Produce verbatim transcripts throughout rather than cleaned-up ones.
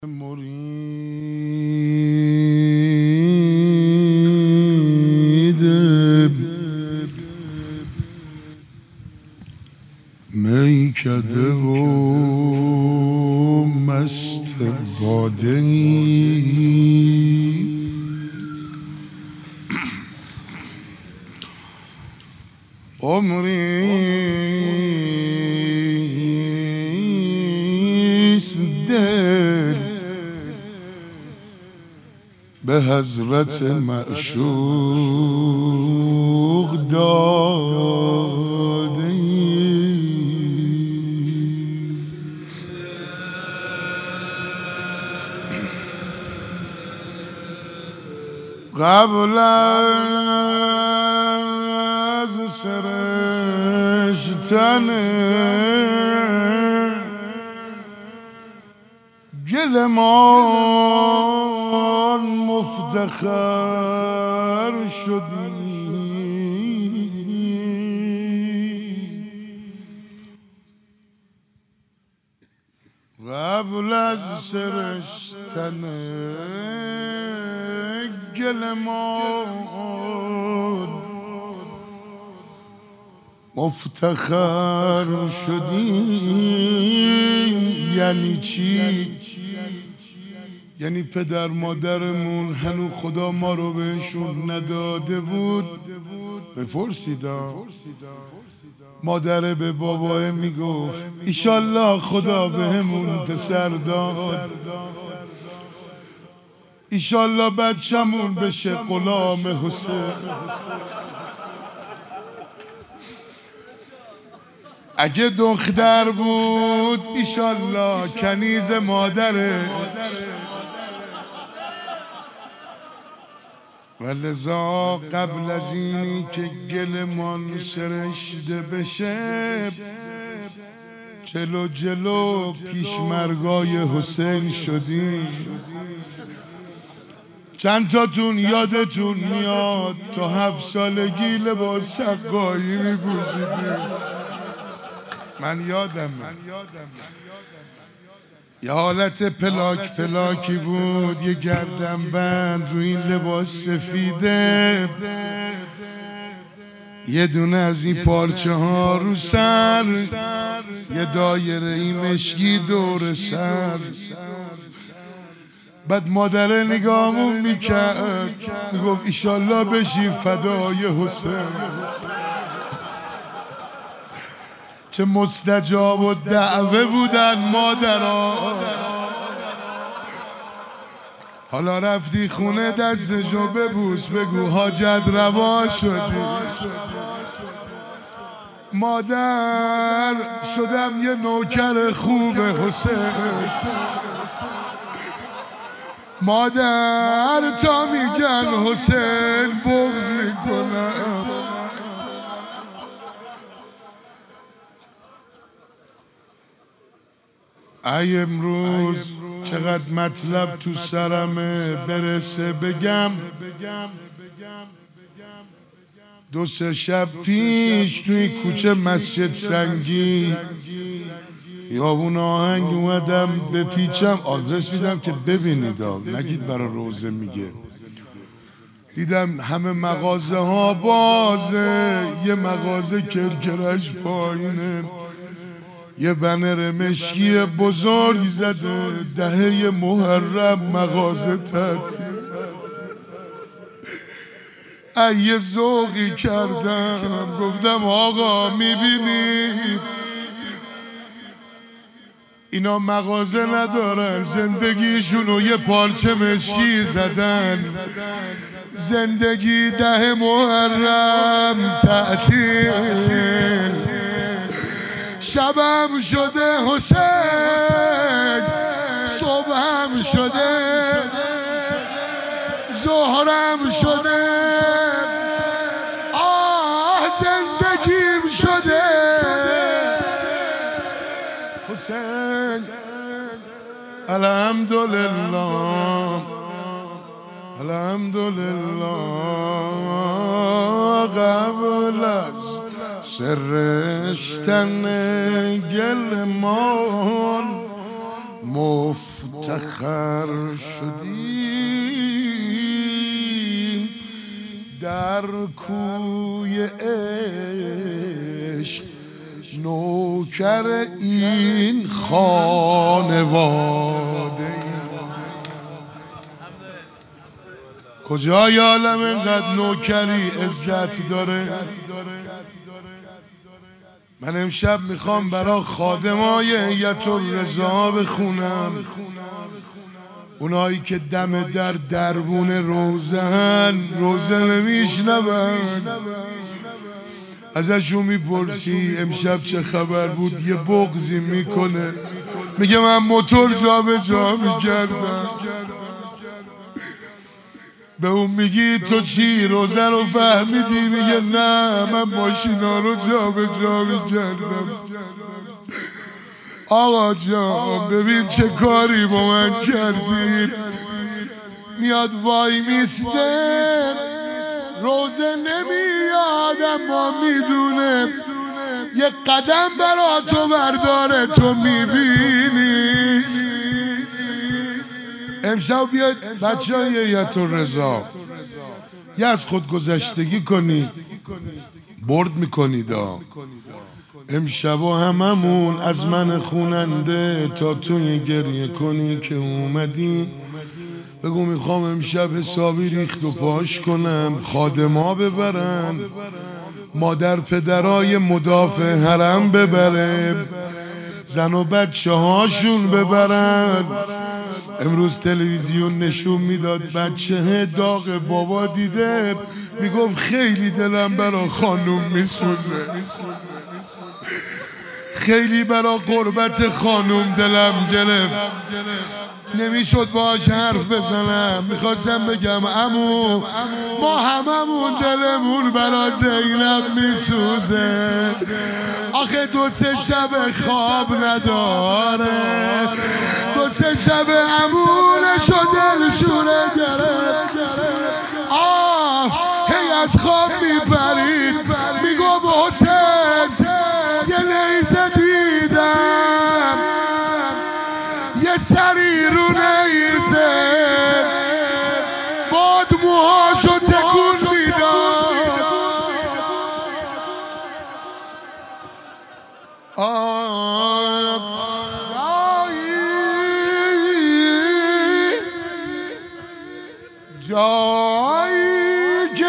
مرید میکده و مست باده ای عمریست دل به حضرت معشوق داده ای قبل از سرشتن گلمان مفتخر شدی قبل از سرشتن گلمان مفتخر شدی. یعنی چی؟ یعنی پدر مادرمون هنو خدا ما رو بهشون نداده بود. بپرسیدا مادر به بابای میگفت ایشالله خدا بهمون پسر داد، ایشالله بچمون بشه غلام حسین. اگه دختر بود ایشالله کنیز مادره، ولذا قبل از اینی که گلمان سرشته بشه جلو جلو پیشمرگای حسین شدیم. چند تاتون یادتون میاد تا هفت سالگی لباس سقایی میپوشیدیم؟ من یادم یه حالت پلاک پلاکی بود، یه گردن بند رو این لباس سفیده، یه دونه از این پارچه ها رو سر، یه دایره این مشکی دور سر. بعد مادره نگاهمون میکرد میگفت ایشالله بشی فدای حسین. چه مستجاب و دعوه بودن مادرها. حالا رفتی خونه دستشو ببوس بگو حاجت روا شدی. مادر شدم یه نوکر خوب حسین، مادر تا میگن حسین بغض میکنم. ای امروز چقدر مطلب تو سرمه برسه بگم. دو سه شب پیش توی کوچه مسجد سنگی خیابون آهنگ اومدم بپیچم، آدرس میدم که ببینید نگید برای روزه میگه. دیدم همه مغازه ها بازه، یه مغازه کرکرش پایینه، یه بنر مشکی بزرگ زده دهه محرم مغازه تعطیل. ای ذوقی کردم گفتم آقا میبینید اینا مغازه ندارن، زندگیشونو یه پارچه مشکی زدن، زندگی ده محرم تعطیل. شبم شده حسین، صبحم شده، ظهرم شده، آه زندگیم شده حسین. الحمدلله الحمدلله قبل از سرشتن گلمان مفتخر شدیم در کوی عشق نوکر این خانواده. کجای عالم اینقدر نوکری عزت داره؟ من امشب میخوام برا خادمای هیئت الرضا بخونم، اونایی که دم در دربون روزن روزه نمیشنون. ازشون میپرسی امشب چه خبر بود، یه بغضی میکنه میگه من موتور جا به جا میکردم. به اون میگی تو چی روزه رو فهمیدی؟ میگه نه من ماشینا رو جا به جا میکردم. آقا جان ببین چه کاری با من کردید. میاد وای میسته روزه نمیاد اما میدونه یه قدم برا تو برداره، تو میبینی. امشب بیاید بچه های هیئت الرضا یه از خودگذشتگی کنید، برد میکنید. امشب و هممون از من خوننده تا توی گریه کنی که اومدی. بگو میخوام امشب حسابی ریخت و پاش کنم، خادما ببرن، مادر پدرای مدافع حرم ببره، زن و بچه هاشون ببرن. امروز تلویزیون نشون میداد بچه داغ بابا دیده، میگفت خیلی دلم برا خانوم میسوزه، خیلی برا قربت خانوم دلم گرفت، نمیشد باش حرف بزنم. میخواستم بگم عمو ما هممون دلمون برا زینب میسوزه، آخه دو سه شب خواب نداره، دو سه شب عمونش و دلشونه گرفت. آه هی از خواب میپرید میگو حسین یه نیزه دیدم، یه سری رو نیزه باد موهاشو تکون میداد. جایی که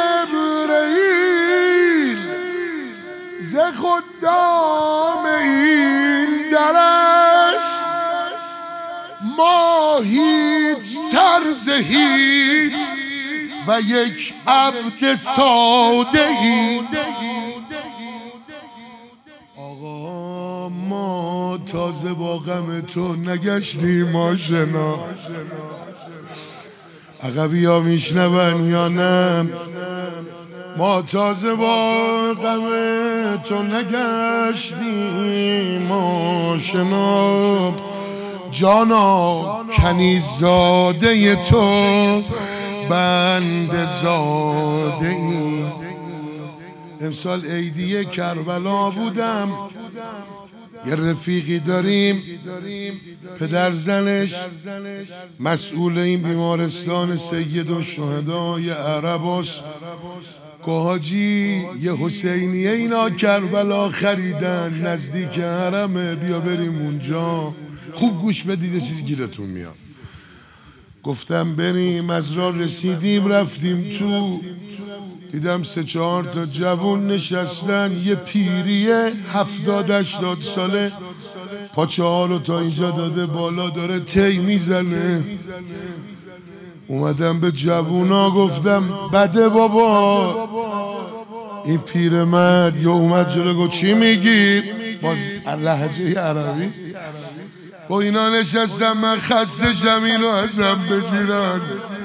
جبرئیل ز خدام این در است، ما هیچ طرز هیچ و یک عبد ساده ای. آقا ما تازه با غم تو نگشتیم آشنا، عقبی ها میشنون یا نه؟ ما تازه با غم تو نگشتیم آشنا، جانا کنیزاده تو بند زاده ای. امسال عیدی کربلا بودم، یه رفیقی داریم پدر زنش مسئول این بیمارستان سید الشهدای عرب است. حاجی یه حسینیه اینا کربلا خریدن نزدیک حرمه، بیا بریم اونجا. خوب گوش بدید چیز گیرتون میاد. گفتم بریم، از راه رسیدیم رفتیم تو، دیدم سه چهار تا جوون نشستن، یه پیریه هفتاد هشتاد ساله پاچه ها رو تا اینجا داده بالا داره تی میزنه. اومدم به جوونا گفتم بده بابا. این پیرمرد یا اومد جلو گفت چی میگی؟ باز لهجه عربی. با اینا نشستم من خسته شم اینو ازم بگیرن.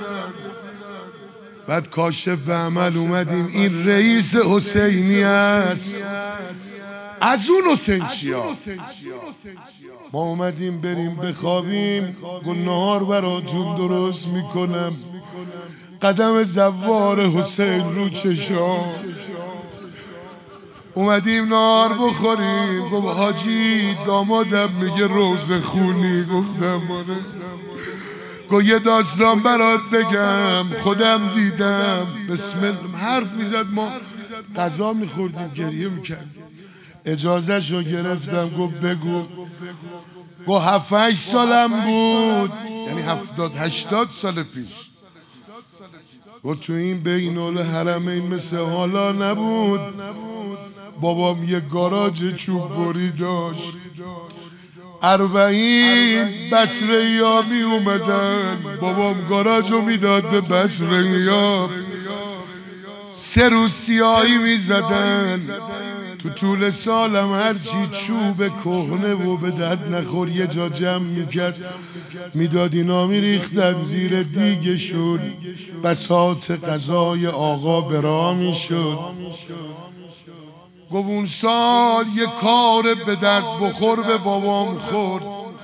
بعد کاشف به عمل اومدیم این رئیس حسینی است، از اون حسین چیا. ما اومدیم بریم بخوابیم، گل نهار براتون درست میکنم. قدم زوار حسین رو چشام، اومدیم نار بخوریم. گفت حاجی دامادم میگه روزه خونی. گفتم آره. گفت یه داستان برات بگم خودم دیدم. بسم الله حرف میزد، ما غذا میخوردیم گریه میکردیم. اجازه شو گرفتم. گفت بگو. گفت هفت هشت سالم بود، یعنی هفتاد هشتاد سال پیش. گفت تو این بین الحرمین مثل حالا نبود. بابام یه گاراژ چوب بری داشت. اربعین بصره ها می اومدن، بابام گاراژ رو میداد به بصره ها. سه روز سیاهی می زدن. تو طول سالم هرچی چوب کهنه و به درد نخور یه جا جمع میکرد میداد، اینا میریختن زیر دیگشون. بساط غذای آقا برا میشد. گفت اون سال یه کار به درد بخور به بابام خورد.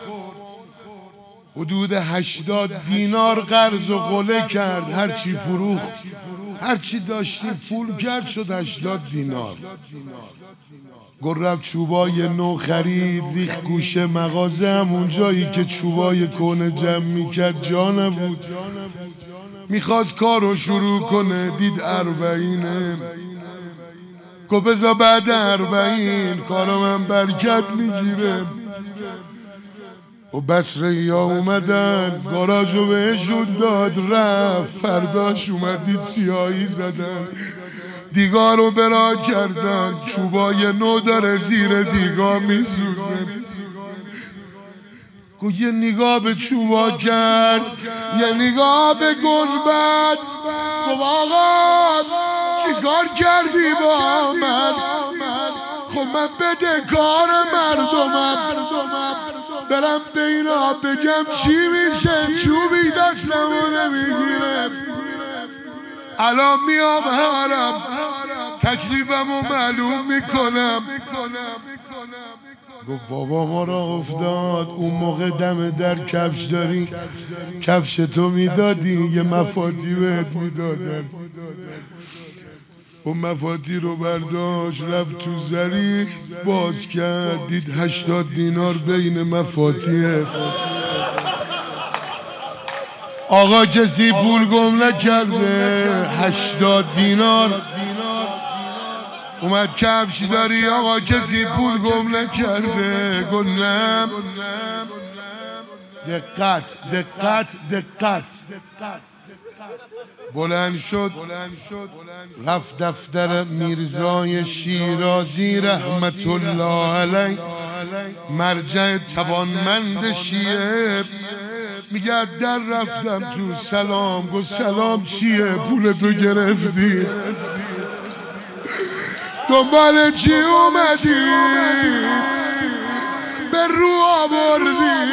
حدود هشتاد دینار قرض و قله کرد. هرچی فروخت، هرچی داشتیم پول کرد، شد هشتاد دینار. گفت رفت چوبای نو خرید، ریخت گوشه مغازه. همون جایی که چوبای کهنه جمع میکرد جا نبود. میخواست کارو شروع کنه، دید اربعینه. گفت بذار بعد اربعین کارو من برکت میگیره. و بصره ها اومدن، گاراژو بهشون داد، رفت. فرداش اومدید سیاهی زدن، دیگا رو برا کردن. چوبای نو داره زیر دیگا میسوزه. گفت یه نگاه به چوبا کرد، یه نگاه به گنبد. گفت آقا چی کار کردی با من؟ خب من بده کار مردمم، برم به اینا بگم چی میشه؟ چوبی دستمو نمیگیره. الان میام حرم تکلیفمو معلوم میکنم. گفت بابا ما را افتاد. اون موقع دم در کفش داری، کفش تو میدادی یه مفاتی بهت میدادن. اون مفاتی رو برداشت رفت تو زریح باز کرد، دید هشتاد دینار بین مفاتیه. آقا کسی پول گم نکرده. هشتاد دینار. اومد کفش داری آقا کسی پول گم نکرده. گفتم دقت دقت دقت. بلند شد رفت دفتر میرزای شیرازی رحمت الله علیه، مرجع توانمند شیعه. میگه در رفتم تو سلام. گفت سلام چیه؟ پولتو گرفتی؟ دنبال چی اومدی؟ به رو آوردی؟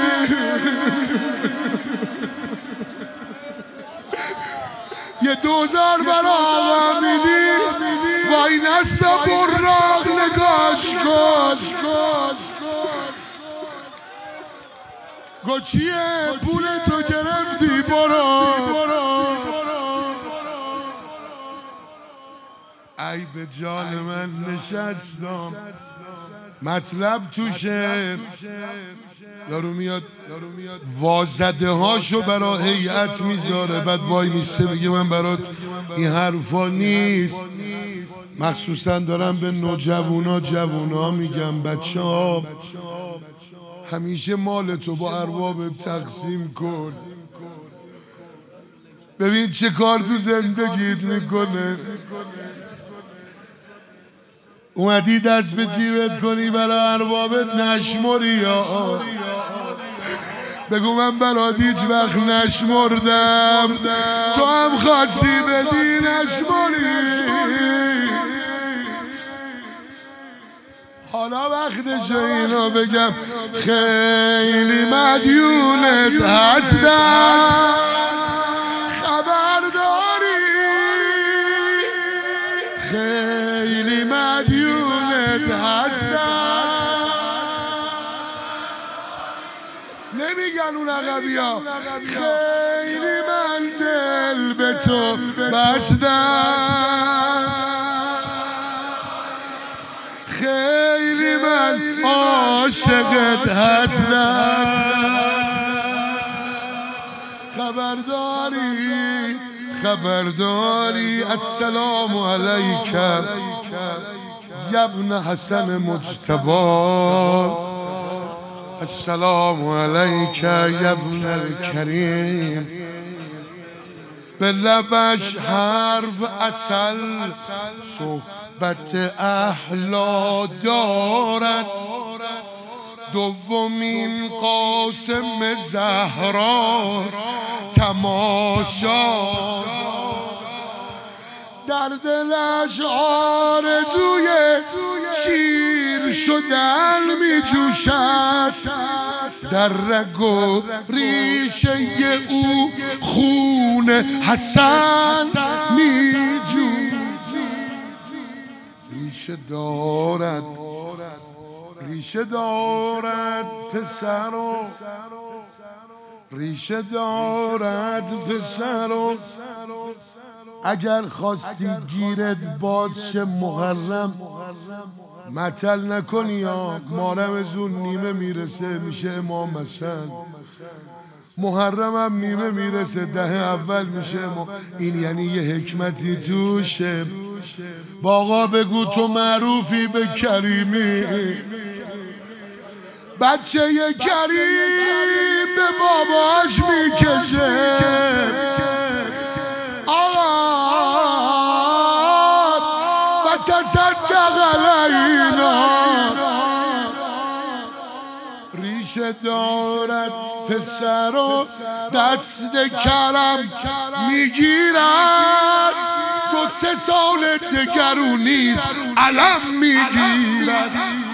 یه دوزار برا آقا میدی؟ وای نستا براق نگاش کن. گو چیه؟ پولتو گرفتی برو. ای به جان من نشستم، مطلب توشه. یارو میاد وازده هاشو برا هیئت میذاره، بعد وای میسته میگه من برات این حرفا نیست. مخصوصا دارم به نوجوانا جوونا میگم بچه ها همیشه مال تو با ارباب تقسیم کن. ببین چه کار تو زندگیت میکنه. اومدی دست به جیبت کنی برای اربابت نشمری یا بگو من برات هیچ وقت نشمردم، تو هم خواستی بدی نشمری. حالا وقتش اینو بگم خیلی مدیونت هستم، خبرداری خیلی مدیونت هستم. نمیگن اون عقبی ها خیلی من دل به تو بستم. خیلی من عاشقت هستم، خبرداری خبرداری. السلام علیک یا ابن حسن مجتبی، السلام علیک یا ابن الکریم. به لبش حرف اصل صحبت احلا دارد، دومین قاسم زهراست تماشا، در دلش آرزوی شیر شدن می جوشد، در رگ و ریشه او خون حسن می جوشد. ریشه دارد ریشه دارد پسر و ریشه دارد پسر و اگر خواستی گیرت باز شه محرم، مطل نکنی یا مارم از اون نیمه میرسه میشه امام حسن، محرم هم نیمه میرسه ده اول میشه ما. این یعنی یه حکمتی توشه. باقا بگو تو معروفی به کریمی، بچه ی کریم به باباش میکشه. و تصدق علینا، ریشه دارد پسر و دست کرم میگیرد، دو سه سال دگرو نیست علم میگیرد.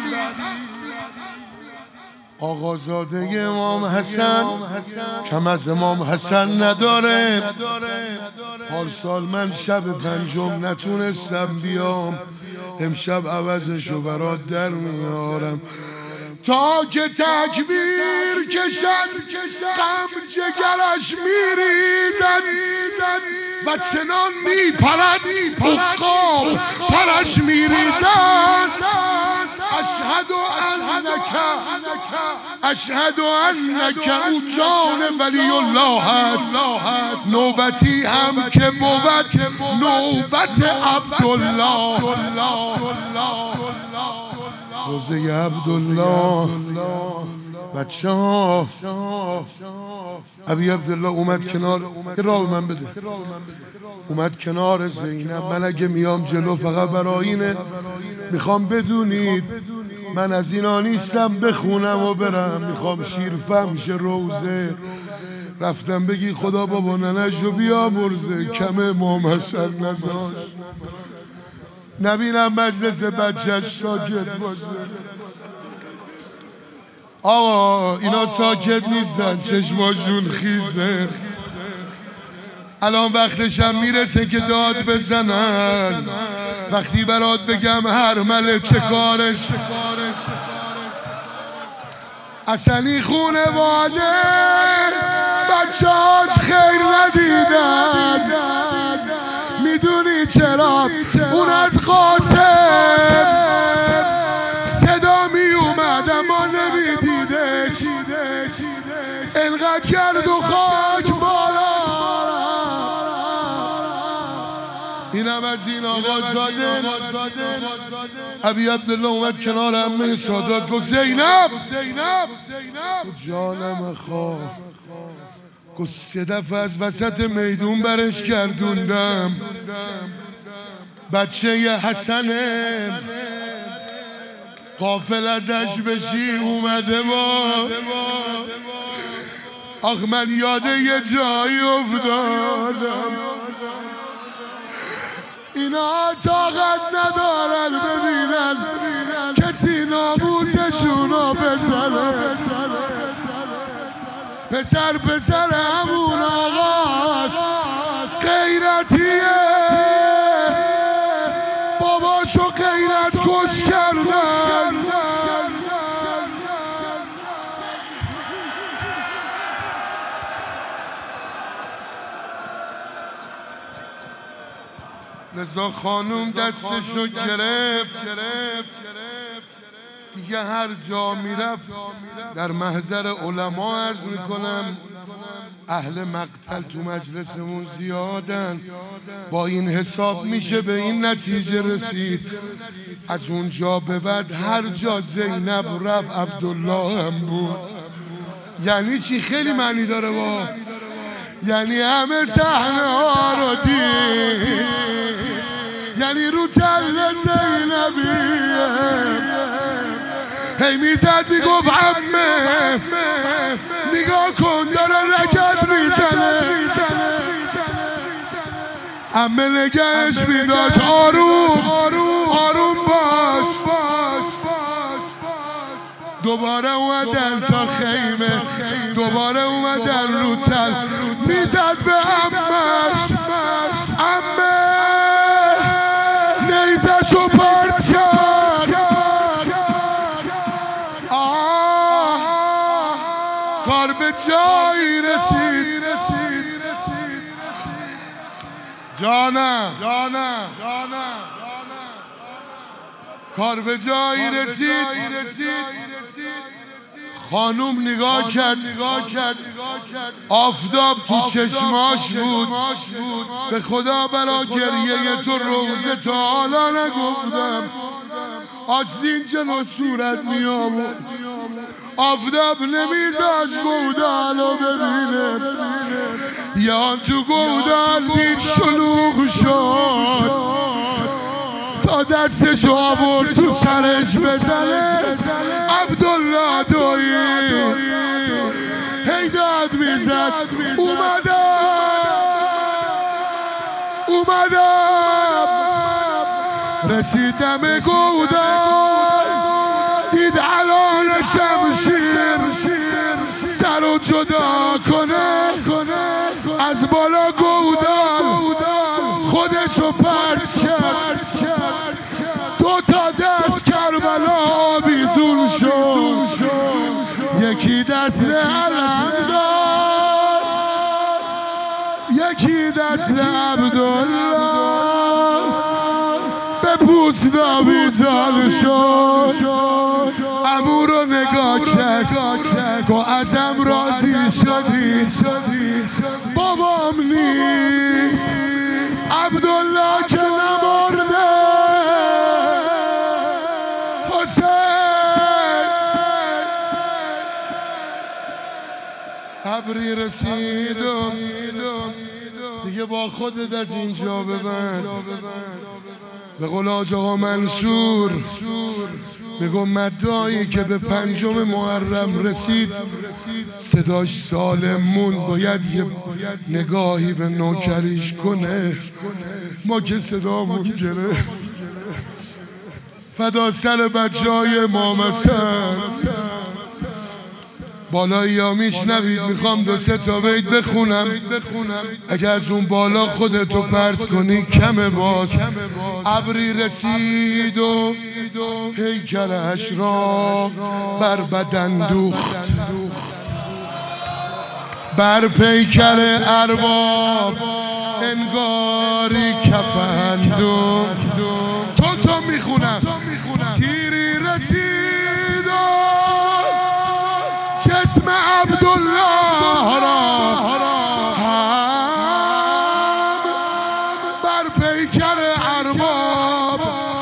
آقازاده امام حسن کم از امام حسن نداره. پارسال من شب پنجم نتونستم بیام، امشب عوضشو برات در میارم. تا که تکبیر کشن غم جگرش میریزن و چنان میپرد عقاب پرش میریزن. اشهد انک اشهد انک او جان ولی الله هست، نوبتی هم که بود نوبت عبدالله. روزه عبدالله بچه ها، ابی عبدالله اومد کنار، یه راه من بده، اومد کنار زینب. من اگه میام جلو فقط برای اینه میخوام بدونید من از اینا نیستم بخونم و برم، میخوام شیرفهم شه روزه. رفتم بگی خدا بابا ننشو بیا مرزه، کم امام حسن نزاش نبینم مجلس بچهش ساکت باشه. آقا اینا ساکت نیستن، چشماشون خیزه. الان وقتشم میرسه که داد بزنن. وقتی برات بگم هر مله چه کارش، اصلی خونواده بچه‌هاش خیر ندیدن. میدونی چرا؟ اون از قاسم صدا می اومد اما نمیدیدش، انقدر کرد و خاک بالا. اینم از این آقازاده. ابی عبدالله اومد کنار عمه سادات گفت زینب جانم خواه، گفت سه دفعه از وسط میدون برش گردوندم، بچه ی حسنه، غافل ازش بشی اومده با. آخ من یاد یه جایی افتادم، اینا طاقت ندارن ببینن کسی ناموسشونو بزنه. پسر پسر همون آقاست، غیرتیه، باباشو غیرت کش کردن. لذا خانوم دستشو گرفت دیگه هر جا میرفت در محضر علما عرض میکنم اهل مقتل تو مجلسمون زیادن، با این حساب میشه به این نتیجه رسید از اونجا به بعد هر جا زینب رفت عبدالله هم بود. یعنی چی؟ خیلی معنی داره با یعنی همه صحنه ها رو دید، یعنی رو تل زینبیه هی میزد میگفت عمه نگاه کن داره رکت میزنه، عمه نگهش میداشت آروم آروم باش. دوباره اومدن تا خیمه، دوباره اومدن رو تل، میزد به عمهش، عمه نیزشو پرت کرد. آه کار به جایی رسید. جانم جانم کار به جایی رسید. خانوم نگاه کرد آفتاب تو چشماش بود. به خدا بلا گریه تو روزه تا حالا نگفتم، آستین جلو صورت می آورد، آفتاب نمیذاش گودالو ببینه. یا تو گودال دید شلوغ شد تا دستش آورد تو سرش بزنه، عبدالله دویی هی داد میزد اومدم اومدم رسیدم گودال، دید الان شمشیر سر رو جدا کنه، از بالا گودال خودشو پرت کرد، دو تا دست کربلا آویزون شد، یکی دست علم داد، یکی دست عبدالله به پوست آویزان شد. عمو رو نگاه کرد که ازم راضی شدی، بابام نیست عبدالله که نمرده، حسین ابری رسید دیگه با خودت از اینجا ببند. به قول حاج آقا منصور میگم مدعایی که به پنجم محرم رسید صداش سالم مون، باید یه نگاهی به نوکریش کنه، ما که صدامون گره. فدا سر بچه های امام حسن بالایی یا میشنوید، میخوام دو سه تا بیت بخونم، اگه از اون بالا خودتو پرت کنی کمه باز. ابری رسید و پیکرش را بر بدن دوخت، بر پیکر ارباب انگاری کفن دوخت. تو تو میخونم تیری رسید و جسم عبدالله را هم بر پیکر ارباب،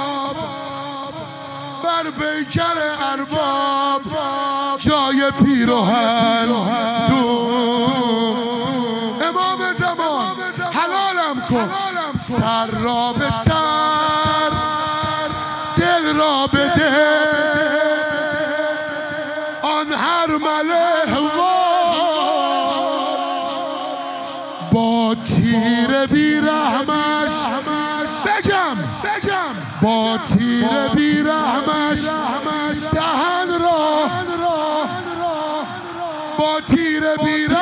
بر پیکر ارباب جای پیراهن دوخت. امام زمان حلالم کن، سر را به سر دل را به دل، آن هر مله با تیر بیرحمش بگم با تیر بیرحمش دهن را، با تیر بیرحمش